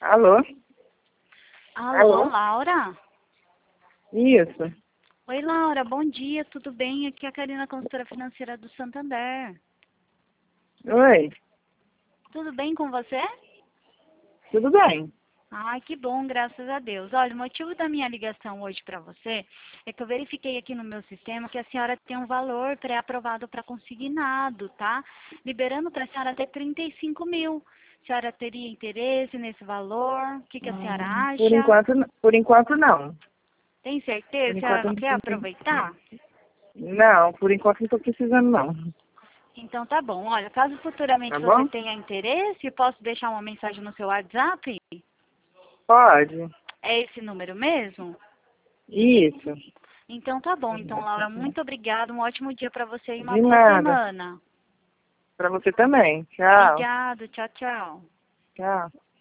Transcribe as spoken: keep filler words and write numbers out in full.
Alô? Alô, Alô? Laura? Isso. Oi, Laura, bom dia, tudo bem? Aqui é a Karina, consultora financeira do Santander. Oi, Tudo bem com você? tudo bem? Ai, que bom, graças a Deus. Olha, o motivo da minha ligação hoje para você é que eu verifiquei aqui no meu sistema que a senhora tem um valor pré-aprovado para consignado, tá? Liberando para a senhora até trinta e cinco mil. A senhora teria interesse nesse valor? O que, que a senhora Hum, por acha? enquanto, n- por enquanto não. Tem Por certeza? A senhora enquanto não não quer tô pre- aproveitar? Não, por enquanto não tô precisando não. Então tá bom. Olha, caso futuramente Tá você bom? tenha interesse, posso deixar uma mensagem no seu WhatsApp? Pode. É esse número mesmo? Isso. Então tá bom. Então, Laura, muito obrigada. Um ótimo dia para você e uma De boa nada. semana. Pra você também. Tchau. Obrigado. Tchau, tchau. Tchau.